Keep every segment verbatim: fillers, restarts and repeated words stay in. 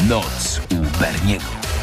Noc u Berniego.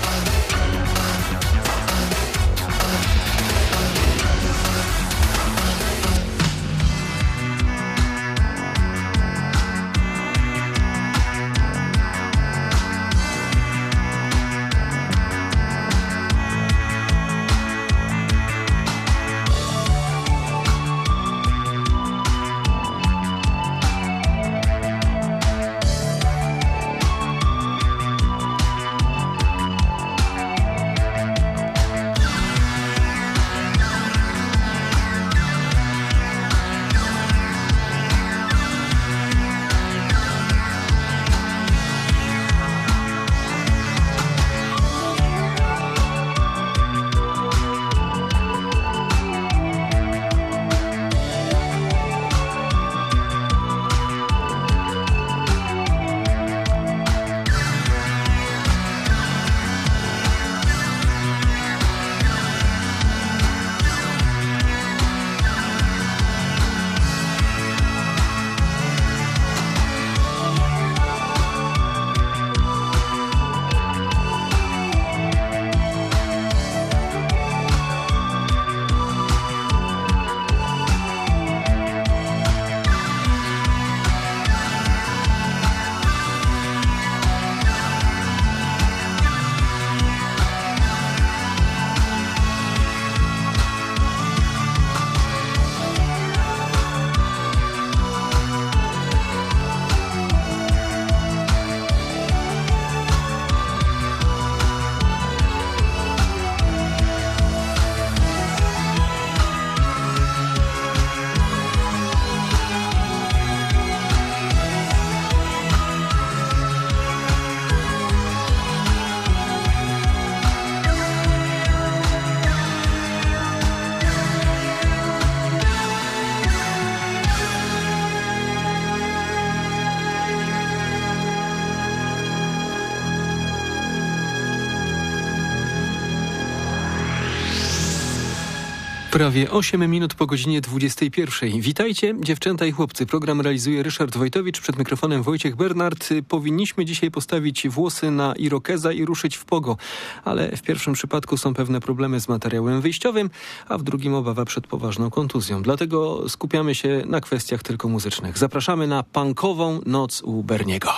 Prawie osiem minut po godzinie dwudziestej pierwszej. Witajcie, dziewczęta i chłopcy. Program realizuje Ryszard Wojtowicz, przed mikrofonem Wojciech Bernard. Powinniśmy dzisiaj postawić włosy na irokeza i ruszyć w pogo, ale w pierwszym przypadku są pewne problemy z materiałem wyjściowym, a w drugim obawa przed poważną kontuzją. Dlatego skupiamy się na kwestiach tylko muzycznych. Zapraszamy na punkową noc u Berniego.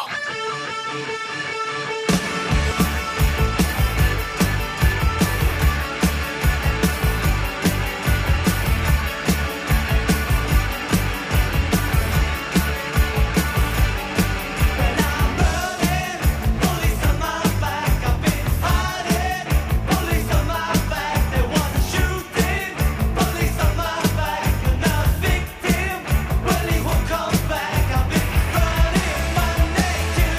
Come back, I've been running my name.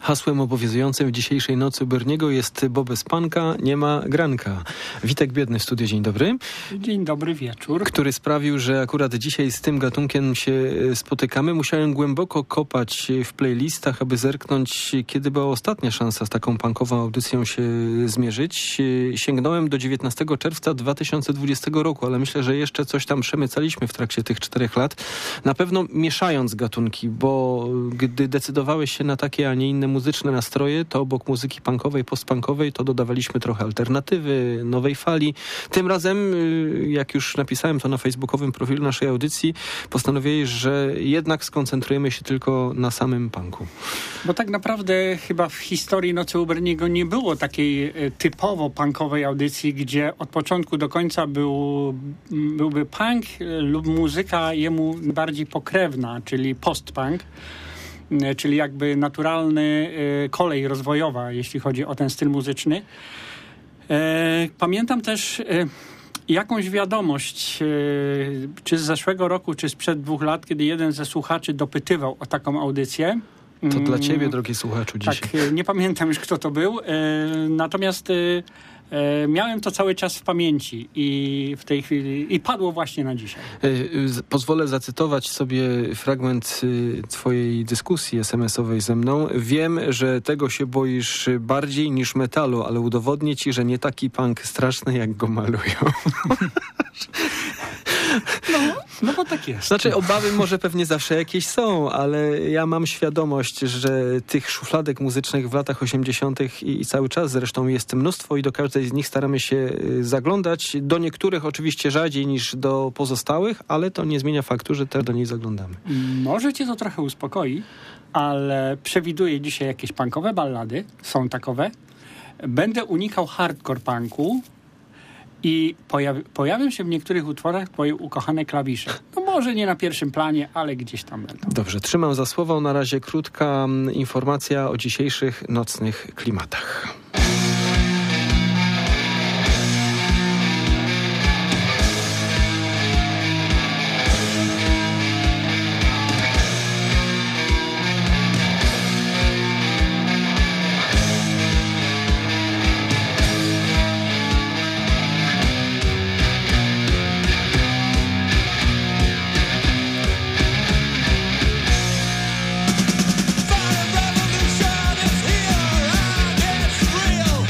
Hasłem obowiązującym w dzisiejszej nocy Berniego jest bo bez panka nie ma granka. Witek Biedny w studiu, dzień dobry. Dzień dobry wieczór. Który sprawił, że akurat dzisiaj z tym gatunkiem się spotykamy. Musiałem głęboko kopać w playlistach, aby zerknąć, kiedy była ostatnia szansa z taką punkową audycją się zmierzyć. Sięgnąłem do dziewiętnastego czerwca dwa tysiące dwudziestego roku, ale myślę, że jeszcze coś tam przemycaliśmy w trakcie tych czterech lat. Na pewno mieszając gatunki, bo gdy decydowałeś się na takie, a nie inne muzyczne nastroje, to obok muzyki punkowej, postpunkowej, to dodawaliśmy trochę alternatywy, nowej fali. Tym razem, jak już napisałem to na facebookowym profilu naszej audycji, postanowiłeś, że jednak skoncentrujemy się tylko na samym punku. Bo tak naprawdę chyba w historii Nocy u Berniego nie było takiej typowo punkowej audycji, gdzie od początku do końca był, byłby punk lub muzyka jemu bardziej pokrewna, czyli post-punk, czyli jakby naturalny kolej rozwojowa, jeśli chodzi o ten styl muzyczny. Pamiętam też jakąś wiadomość, czy z zeszłego roku, czy sprzed dwóch lat, kiedy jeden ze słuchaczy dopytywał o taką audycję. To dla ciebie, drogi słuchaczu, dzisiaj. Tak, nie pamiętam już, kto to był. Natomiast miałem to cały czas w pamięci i w tej chwili i padło właśnie na dzisiaj. Pozwolę zacytować sobie fragment twojej dyskusji es em esowej ze mną. Wiem, że tego się boisz bardziej niż metalu, ale udowodnię ci, że nie taki punk straszny, jak go malują. No, no bo tak jest. Znaczy obawy może pewnie zawsze jakieś są, ale ja mam świadomość, że tych szufladek muzycznych w latach osiemdziesiątych i, i cały czas zresztą jest mnóstwo i do każdej z nich staramy się zaglądać. Do niektórych oczywiście rzadziej niż do pozostałych, ale to nie zmienia faktu, że też do niej zaglądamy. Może cię to trochę uspokoi, ale przewiduję dzisiaj jakieś punkowe ballady, są takowe. Będę unikał hardcore punku, i pojawi- pojawią się w niektórych utworach twoje ukochane klawisze. No może nie na pierwszym planie, ale gdzieś tam będą. Dobrze, trzymam za słowo. Na razie krótka informacja o dzisiejszych nocnych klimatach. Revolution is here and it's real.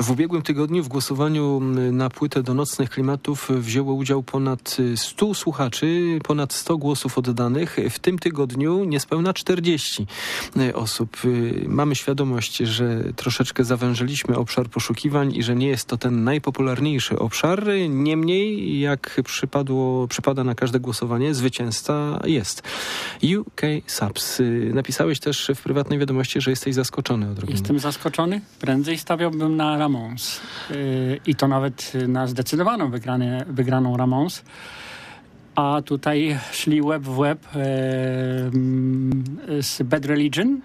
W ubiegłym tygodniu w głosowaniu na płytę do Nocnych Klimatów wzięło udział ponad stu słuchaczy, ponad sto głosów oddanych. W tym tygodniu niespełna czterdzieści osób. Mamy świadomość, że troszeczkę zawężyliśmy obszar poszukiwań i że nie jest to ten najpopularniejszy obszar. Niemniej, jak przypadło, przypada na każde głosowanie, zwycięzca jest. U K Subs. Napisałeś też w prywatnej wiadomości, że jesteś zaskoczony odrobinę. Jestem zaskoczony. Prędzej stawiałbym na Ramones. Yy, I to nawet na zdecydowaną wygranie, wygraną Ramones. A tutaj szli łeb w łeb yy, z Bad Religion.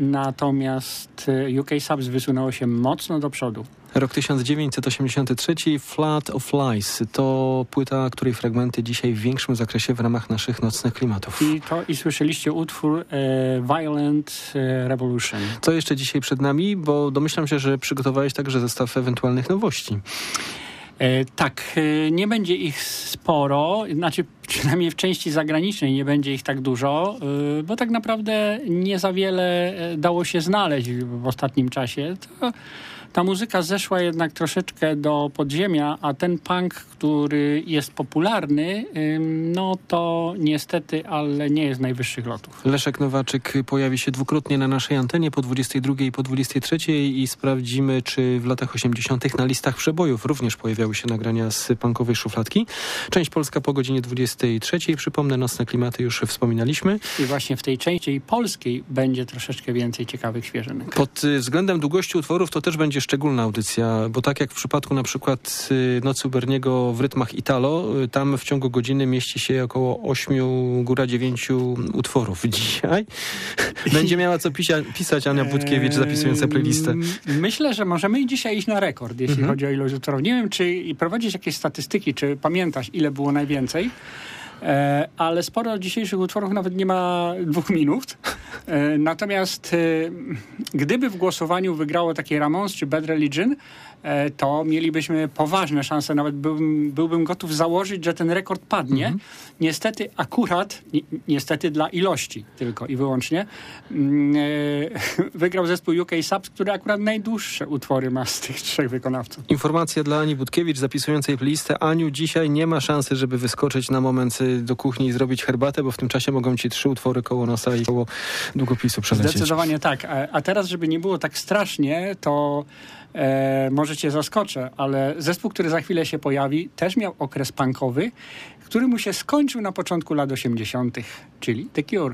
Natomiast U K Subs wysunęło się mocno do przodu. Rok tysiąc dziewięćset osiemdziesiąty trzeci, Flood of Lies. To płyta, której fragmenty dzisiaj w większym zakresie w ramach naszych Nocnych Klimatów. I to i słyszeliście utwór e, Violent Revolution. Co jeszcze dzisiaj przed nami? Bo domyślam się, że przygotowałeś także zestaw ewentualnych nowości. E, tak, e, nie będzie ich sporo, znaczy przynajmniej w części zagranicznej nie będzie ich tak dużo, e, bo tak naprawdę nie za wiele dało się znaleźć w ostatnim czasie. To ta muzyka zeszła jednak troszeczkę do podziemia, a ten punk, który jest popularny, no to niestety, ale nie jest najwyższych lotów. Leszek Nowaczyk pojawi się dwukrotnie na naszej antenie po dwudziestej drugiej i po dwudziestej trzeciej i sprawdzimy, czy w latach osiemdziesiątych na listach przebojów również pojawiały się nagrania z punkowej szufladki. Część polska po godzinie dwudziestej trzeciej. Przypomnę, Nocne Klimaty już wspominaliśmy. I właśnie w tej części polskiej będzie troszeczkę więcej ciekawych świeżynek. Pod względem długości utworów to też będzie szczególna audycja, bo tak jak w przypadku na przykład Nocy u Berniego w rytmach Italo, tam w ciągu godziny mieści się około ośmiu, góra dziewięciu utworów. Dzisiaj będzie miała co pisia, pisać Ania Budkiewicz, zapisująca playlistę. Myślę, że możemy dzisiaj iść na rekord, jeśli mhm. chodzi o ilość utworów. Nie wiem, czy prowadzić jakieś statystyki, czy pamiętasz, ile było najwięcej, e, ale sporo dzisiejszych utworów nawet nie ma dwóch minut. E, natomiast e, gdyby w głosowaniu wygrało takie Ramones czy Bad Religion, e, to mielibyśmy poważne szanse. Nawet byłbym, byłbym gotów założyć, że ten rekord padnie. Mhm. Niestety akurat, ni, niestety dla ilości tylko i wyłącznie, e, wygrał zespół U K Subs, który akurat najdłuższe utwory ma z tych trzech wykonawców. Informacja dla Ani Budkiewicz, zapisującej playlistę. Aniu, dzisiaj nie ma szansy, żeby wyskoczyć na moment do kuchni i zrobić herbatę, bo w tym czasie mogą ci trzy utwory koło nosa i koło długopisu przelecieć. Zdecydowanie tak. A, a teraz, żeby nie było tak strasznie, to e, może cię zaskoczę, ale zespół, który za chwilę się pojawi, też miał okres punkowy, który mu się skończył na początku lat osiemdziesiątych, czyli The Cure.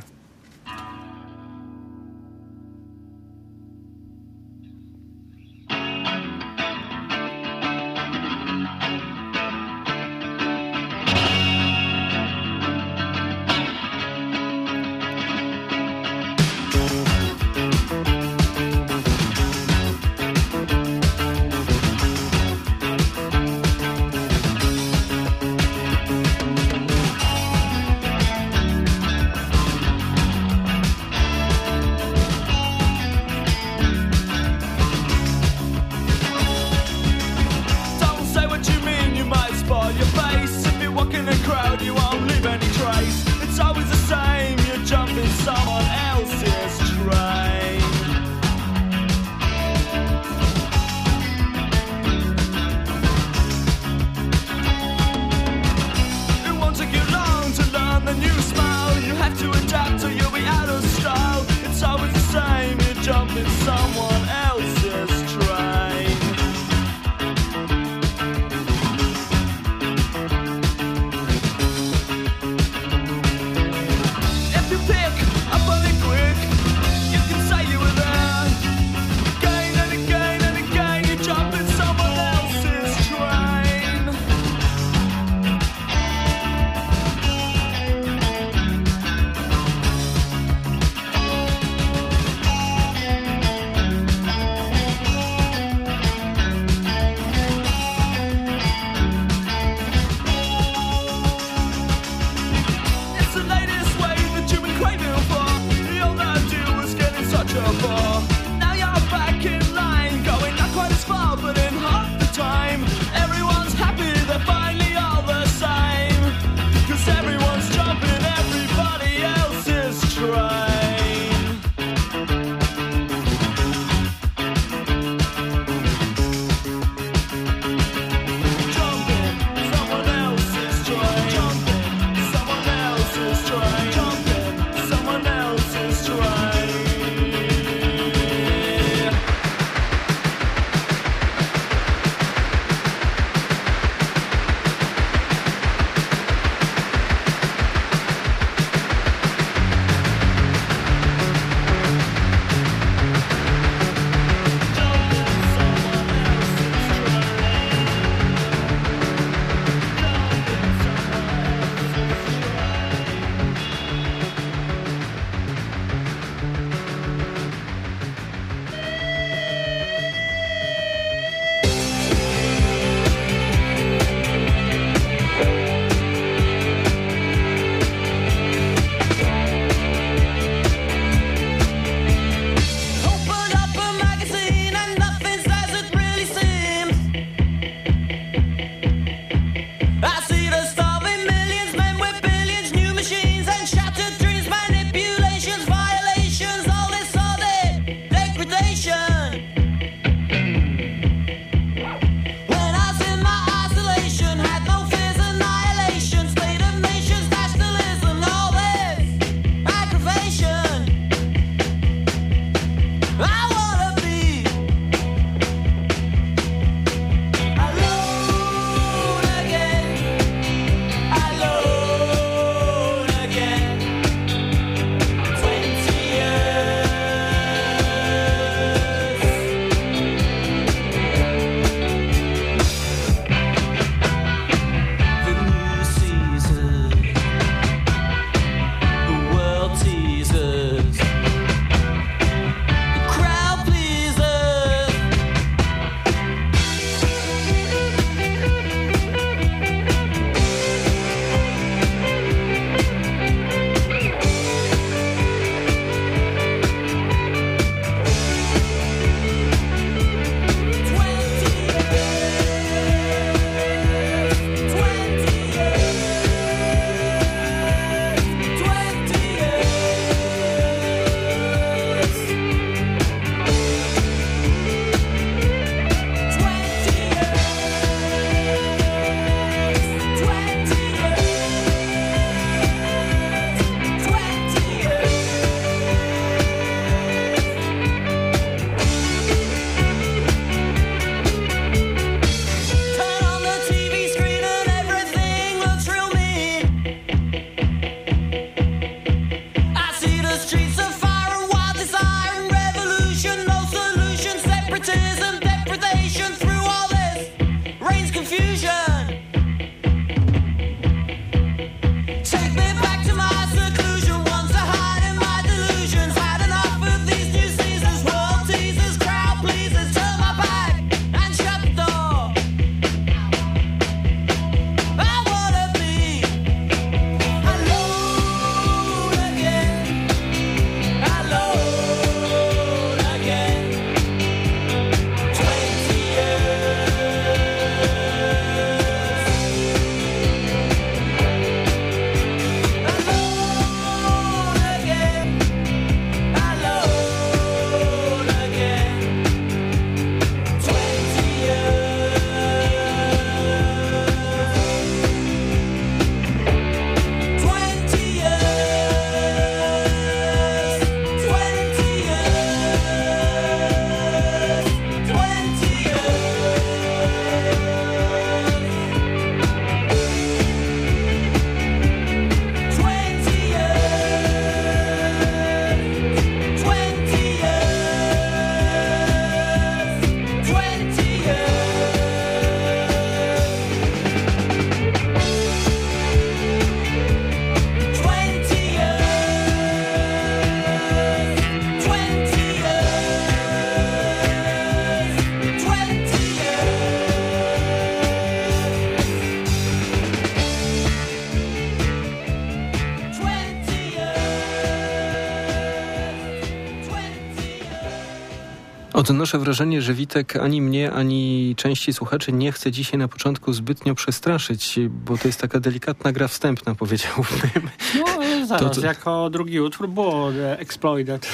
Odnoszę wrażenie, że Witek ani mnie, ani części słuchaczy nie chce dzisiaj na początku zbytnio przestraszyć, bo to jest taka delikatna gra wstępna, powiedziałbym. No, zaraz, to, to... jako drugi utwór było Exploited.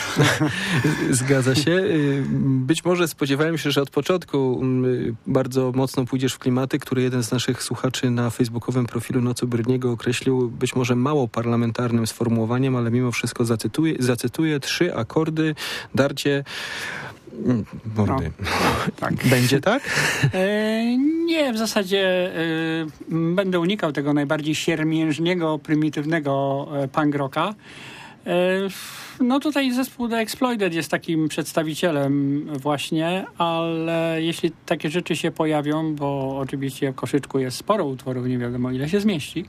Zgadza się. Być może spodziewałem się, że od początku bardzo mocno pójdziesz w klimaty, które jeden z naszych słuchaczy na facebookowym profilu Nocy Brydniego określił być może mało parlamentarnym sformułowaniem, ale mimo wszystko zacytuję, zacytuję trzy akordy, darcie... Mordy. No, tak. Będzie tak? E, nie, w zasadzie e, będę unikał tego najbardziej siermiężnego, prymitywnego e, punk rocka. E, no tutaj zespół The Exploited jest takim przedstawicielem właśnie, ale jeśli takie rzeczy się pojawią, bo oczywiście w koszyczku jest sporo utworów, nie wiadomo ile się zmieści,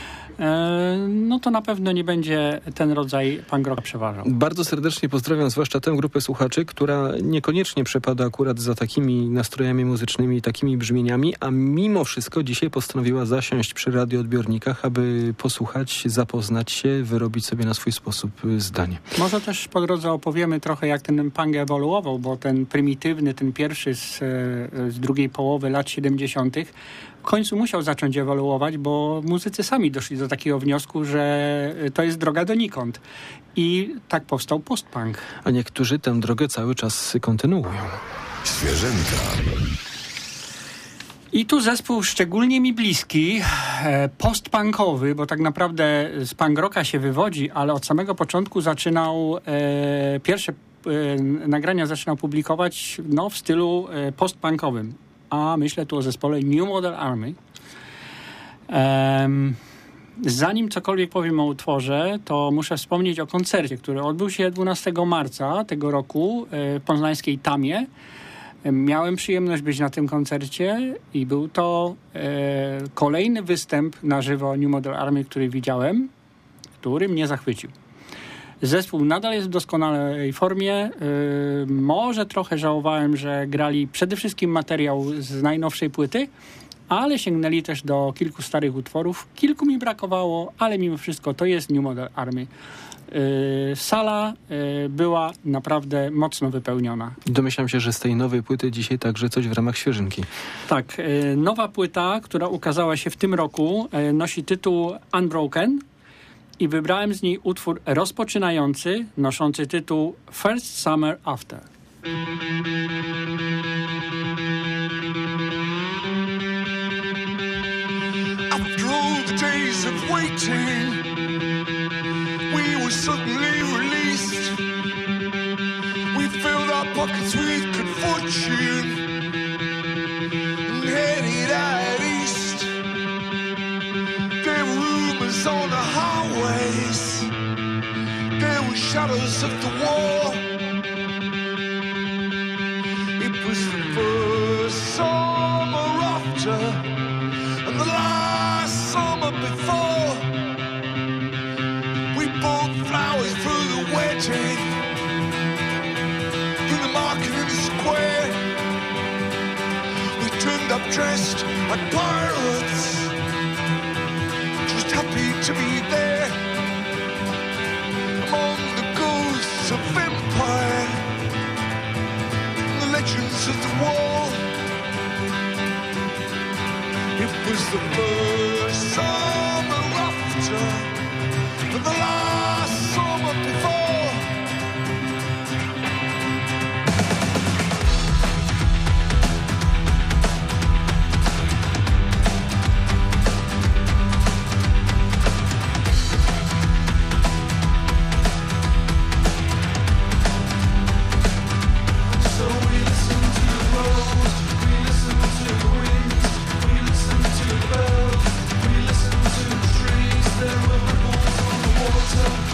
no to na pewno nie będzie ten rodzaj punk rocka przeważał. Bardzo serdecznie pozdrawiam zwłaszcza tę grupę słuchaczy, która niekoniecznie przepada akurat za takimi nastrojami muzycznymi, takimi brzmieniami, a mimo wszystko dzisiaj postanowiła zasiąść przy radioodbiornikach, aby posłuchać, zapoznać się, wyrobić sobie na swój sposób zdanie. Może też po drodze opowiemy trochę, jak ten punk ewoluował, bo ten prymitywny, ten pierwszy z, z drugiej połowy lat siedemdziesiątych w końcu musiał zacząć ewoluować, bo muzycy sami doszli do takiego wniosku, że to jest droga donikąd. I tak powstał postpunk. A niektórzy tę drogę cały czas kontynuują. Świeżynka. I tu zespół szczególnie mi bliski, postpunkowy, bo tak naprawdę z punk rocka się wywodzi, ale od samego początku zaczynał, e, pierwsze e, nagrania zaczynał publikować no, w stylu e, postpunkowym. A myślę tu o zespole New Model Army. Um, zanim cokolwiek powiem o utworze, to muszę wspomnieć o koncercie, który odbył się dwunastego marca tego roku w poznańskiej Tamie. Miałem przyjemność być na tym koncercie i był to e, kolejny występ na żywo New Model Army, który widziałem, który mnie zachwycił. Zespół nadal jest w doskonałej formie. Yy, może trochę żałowałem, że grali przede wszystkim materiał z najnowszej płyty, ale sięgnęli też do kilku starych utworów. Kilku mi brakowało, ale mimo wszystko to jest New Model Army. Yy, sala yy, była naprawdę mocno wypełniona. Domyślam się, że z tej nowej płyty dzisiaj także coś w ramach świeżynki. Tak. Yy, nowa płyta, która ukazała się w tym roku, yy, nosi tytuł Unbroken. I wybrałem z niej utwór rozpoczynający, noszący tytuł First Summer After. After all the days of waiting, we were suddenly released. We filled our pockets with good fortune and headed out east. There were rumors on the highways, there were shadows of the war. It was the first summer after after, and the last summer before. We bought flowers for the wedding in the market in the square. We turned up dressed like pirates, just happy to be there among the ghosts of empire, the legends of the wall. It was the first summer after, and the last summer before. There were ripples on the water.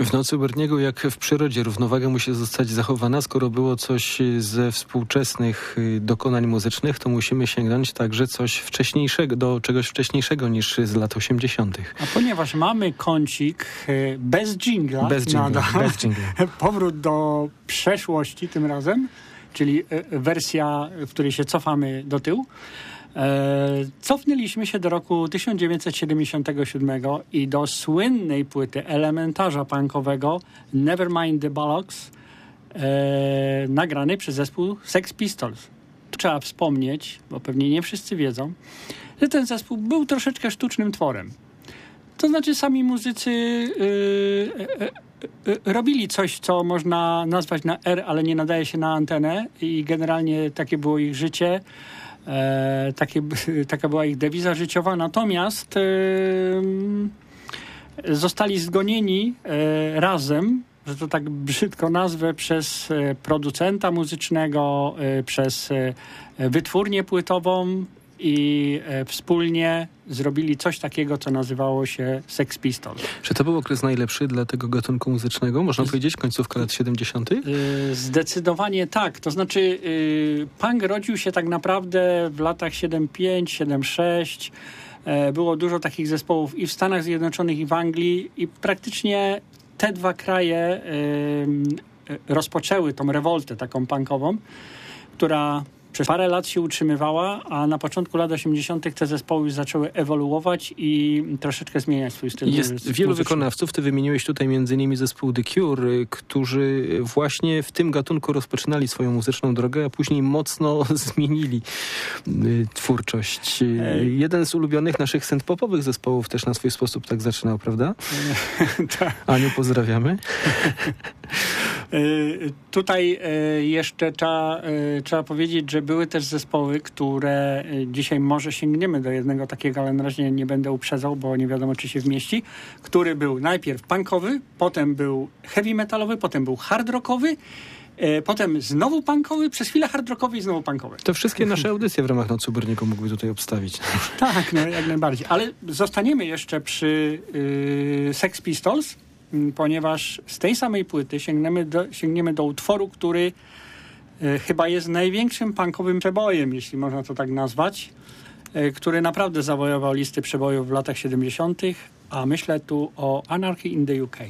W Nocy u Berniego, jak w przyrodzie, równowaga musi zostać zachowana. Skoro było coś ze współczesnych dokonań muzycznych, to musimy sięgnąć także coś wcześniejszego, do czegoś wcześniejszego niż z lat osiemdziesiątych. A ponieważ mamy kącik bez dżingla, bez dżingla, bez dżingla. Powrót do przeszłości tym razem, czyli wersja, w której się cofamy do tyłu. E, cofnęliśmy się do roku tysiąc dziewięćset siedemdziesiątego siódmego i do słynnej płyty elementarza punkowego Nevermind the Bollocks, e, nagranej przez zespół Sex Pistols. Trzeba wspomnieć, bo pewnie nie wszyscy wiedzą, że ten zespół był troszeczkę sztucznym tworem. To znaczy sami muzycy yy, yy, yy, robili coś, co można nazwać na R, ale nie nadaje się na antenę i generalnie takie było ich życie. E, takie, taka była ich dewiza życiowa, natomiast e, zostali zgonieni e, razem, że to tak brzydko nazwę, przez e, producenta muzycznego, e, przez e, wytwórnię płytową i e, wspólnie zrobili coś takiego, co nazywało się Sex Pistols. Czy to był okres najlepszy dla tego gatunku muzycznego? Można powiedzieć, końcówka lat siedemdziesiątych? Yy, zdecydowanie tak. To znaczy yy, punk rodził się tak naprawdę w latach siedemdziesiątym piątym, siedemdziesiątym szóstym. Yy, było dużo takich zespołów i w Stanach Zjednoczonych, i w Anglii, i praktycznie te dwa kraje yy, rozpoczęły tą rewoltę taką punkową, która przez parę lat się utrzymywała, a na początku lat osiemdziesiątych te zespoły już zaczęły ewoluować i troszeczkę zmieniać swój styl. Jest wielu muzyczny. Wykonawców, ty wymieniłeś tutaj między innymi zespół The Cure, którzy właśnie w tym gatunku rozpoczynali swoją muzyczną drogę, a później mocno zmienili y, twórczość. Ej. Jeden z ulubionych naszych synth-popowych zespołów też na swój sposób tak zaczynał, prawda? Aniu, pozdrawiamy. Y, tutaj y, jeszcze trzeba, y, trzeba powiedzieć, że były też zespoły, które y, dzisiaj może sięgniemy do jednego takiego, ale na razie nie będę uprzedzał, bo nie wiadomo, czy się wmieści, który był najpierw punkowy, potem był heavy metalowy, potem był hard rockowy, y, potem znowu punkowy, przez chwilę hard rockowy i znowu punkowy. To wszystkie nasze audycje w ramach Nocy u Berniego mógłby tutaj obstawić. Tak, no jak najbardziej. Ale zostaniemy jeszcze przy y, Sex Pistols, ponieważ z tej samej płyty sięgniemy do, sięgniemy do utworu, który e, chyba jest największym punkowym przebojem, jeśli można to tak nazwać, e, który naprawdę zawojował listy przebojów w latach siedemdziesiątych, a myślę tu o Anarchy in the U K.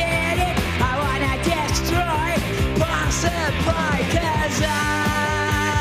Cause I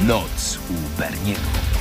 Noc u Berniego.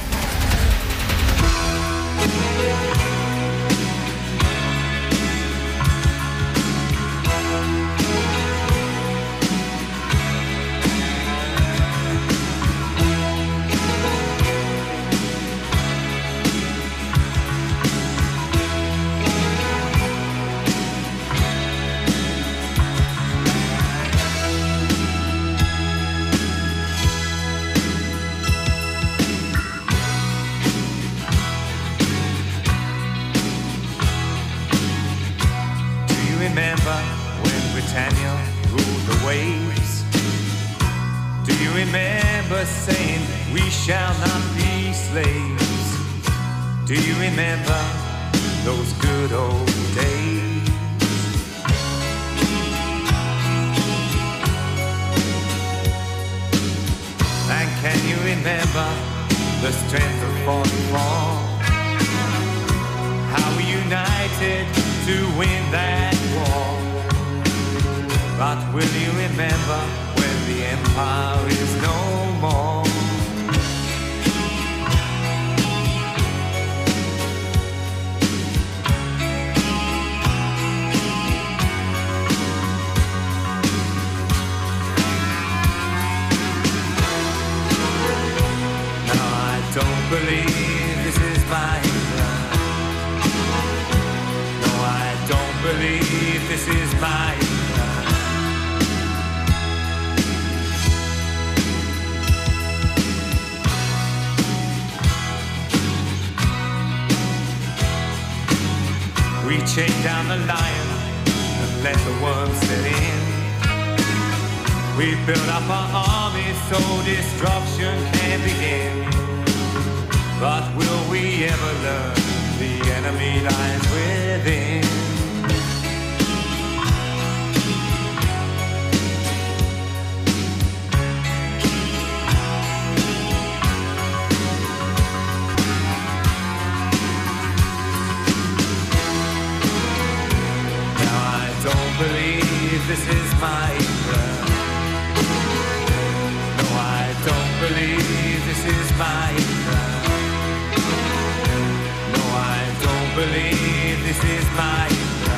Remember when Britannia ruled the waves? Do you remember saying we shall not be slaves? Do you remember those good old days? And can you remember the strength of forty-four? How we united to win that war. But will you remember when the empire is no more? Now I don't believe this is my England. No, I don't believe this is my England. We chained down the lion and let the worms set in. We built up our army so destruction can begin. But will we ever learn the enemy lies within? Don't believe this is my England. No, I don't believe this is my England. No, I don't believe this is my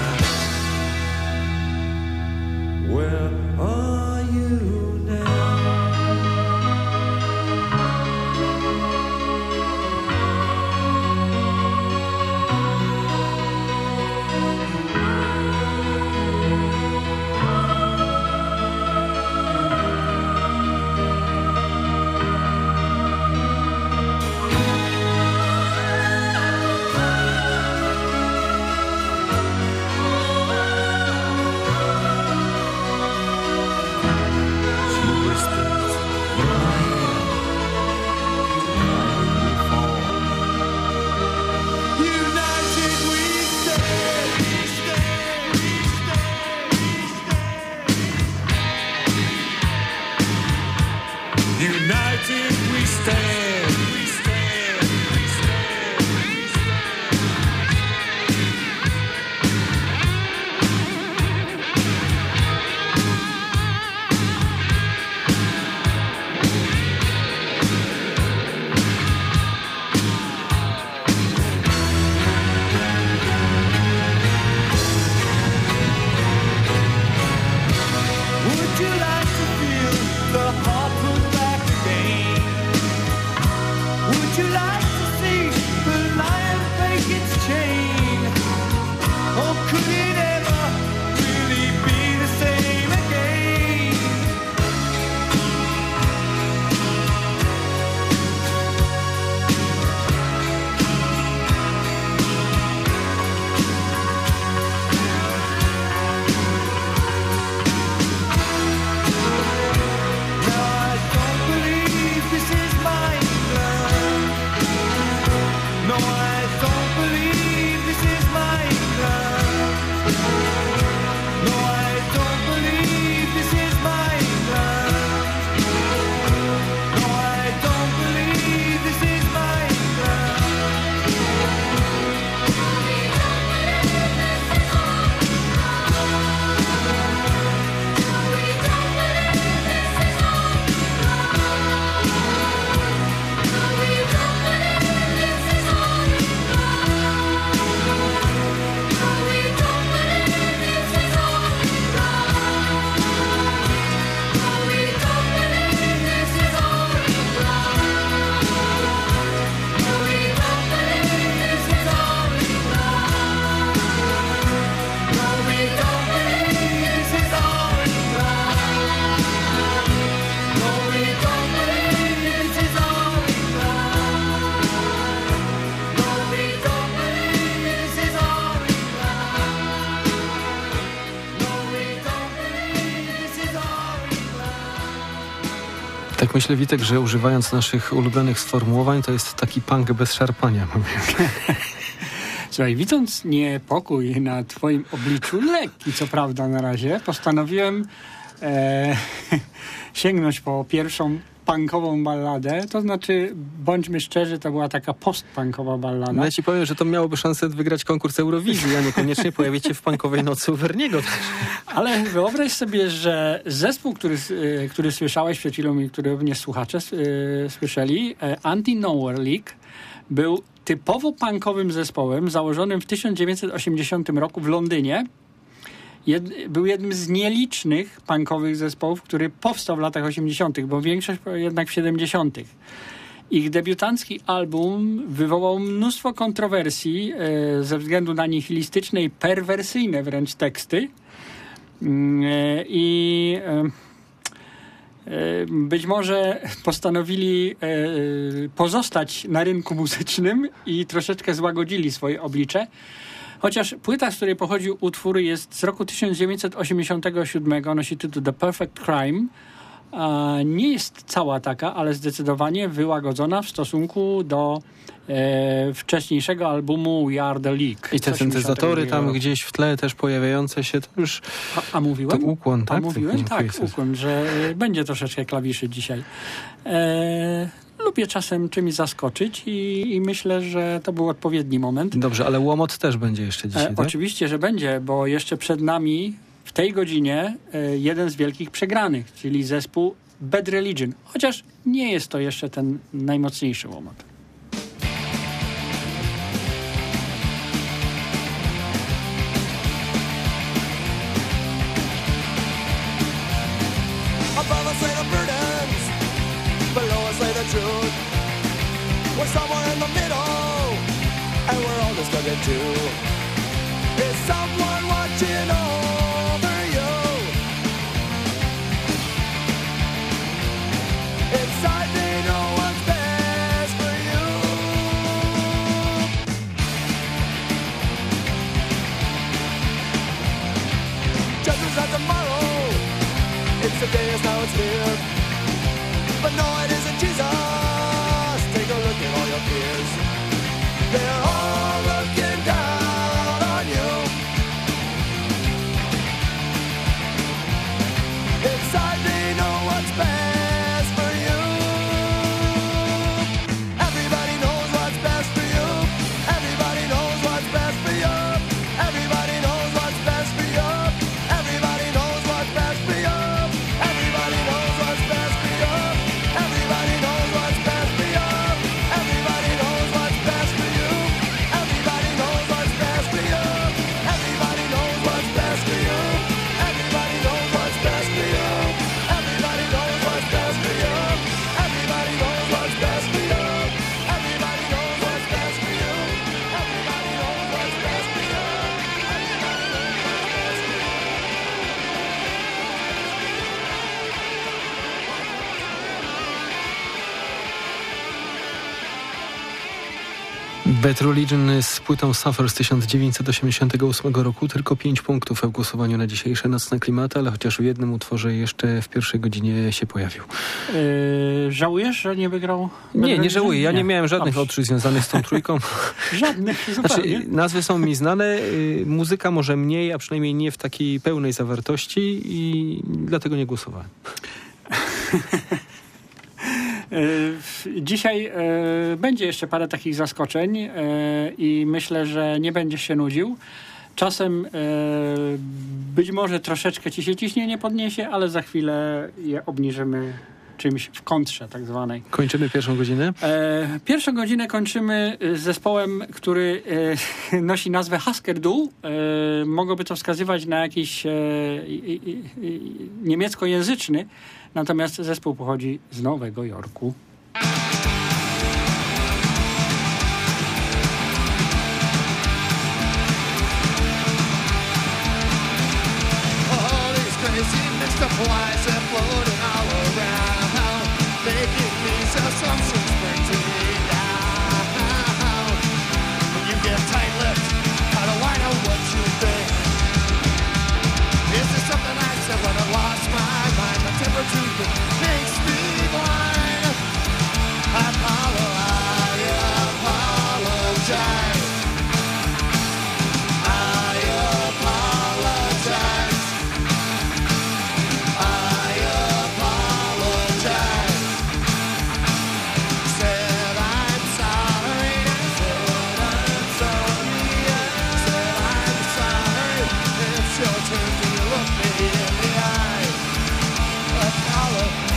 England. Where are you now? Would you like to feel the heart put back again? Tak myślę, Witek, że używając naszych ulubionych sformułowań, to jest taki punk bez szarpania. Słuchaj, widząc niepokój na twoim obliczu, lekki co prawda na razie, postanowiłem e, sięgnąć po pierwszą punkową balladę, to znaczy, bądźmy szczerzy, to była taka post-punkowa ballada. No ja ci powiem, że to miałoby szansę wygrać konkurs Eurowizji, a niekoniecznie pojawić się w punkowej nocy u Werniego. Ale wyobraź sobie, że zespół, który, który słyszałeś przed chwilą i który również słuchacze y, słyszeli, Anti-Nowhere League, był typowo punkowym zespołem założonym w tysiąc dziewięćset osiemdziesiątym roku w Londynie. Jed, był jednym z nielicznych punkowych zespołów, który powstał w latach osiemdziesiątych, bo większość jednak w siedemdziesiątych. Ich debiutancki album wywołał mnóstwo kontrowersji e, ze względu na nihilistyczne i perwersyjne wręcz teksty. E, I e, e, być może postanowili e, pozostać na rynku muzycznym i troszeczkę złagodzili swoje oblicze. Chociaż płyta, z której pochodził utwór, jest z roku tysiąc dziewięćset osiemdziesiątego siódmego, nosi tytuł The Perfect Crime. Nie jest cała taka, ale zdecydowanie wyłagodzona w stosunku do e, wcześniejszego albumu We Are The League. I te syntezatory tam gdzieś w tle też pojawiające się, to już... A, a mówiłem? To ukłon, tak? A mówiłem? Tak, ukłon, że będzie troszeczkę klawiszy dzisiaj. E, lubię czasem czymś zaskoczyć i, i myślę, że to był odpowiedni moment. Dobrze, ale łomot też będzie jeszcze dzisiaj, e, tak? Oczywiście, że będzie, bo jeszcze przed nami w tej godzinie e, jeden z wielkich przegranych, czyli zespół Bad Religion. Chociaż nie jest to jeszcze ten najmocniejszy łomot. Above us lay the burdens, below us lay the truth. We're somewhere in the middle, and we're all just looking to. Is someone watching over you? Inside they know what's best for you. Judgment's not tomorrow, it's the day, it's now it's here. But no, it isn't Jesus. Take a look at all your peers. They're all looking down on you. Inside they know what's best for you. Everybody knows what's best for you. Everybody knows what's best for you. Everybody knows what's best for you. Everybody knows what's best for you. Everybody knows what's best for you. Everybody knows what's best for you. Everybody knows what's best for you. Everybody knows what's best for you. Everybody knows what's best for you. Everybody knows what's best for you. Everybody knows what's best for you. Everybody knows what's best for you. Everybody knows what's best for you. Everybody knows what's best for you. Bad Religion z płytą Suffer z tysiąc dziewięćset osiemdziesiątego ósmego roku. Tylko pięć punktów w głosowaniu na dzisiejsze nocne klimaty, ale chociaż w jednym utworze jeszcze w pierwszej godzinie się pojawił. Yy, żałujesz, że nie wygrał? Nie, nie żałuję. Ja nie, nie miałem żadnych Dobrze. odczuć związanych z tą trójką. Żadnych, zupełnie. Znaczy, nazwy są mi znane, yy, muzyka może mniej, a przynajmniej nie w takiej pełnej zawartości i dlatego nie głosowałem. Dzisiaj y, będzie jeszcze parę takich zaskoczeń y, i myślę, że nie będziesz się nudził. Czasem y, być może troszeczkę ci się ciśnienie podniesie, ale za chwilę je obniżymy czymś w kontrze tak zwanej. Kończymy pierwszą godzinę? E, pierwszą godzinę kończymy z zespołem, który e, nosi nazwę Husker Du. E, mogłoby to wskazywać na jakiś e, i, i, i, niemieckojęzyczny, natomiast zespół pochodzi z Nowego Jorku. Makes me blind.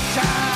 shine.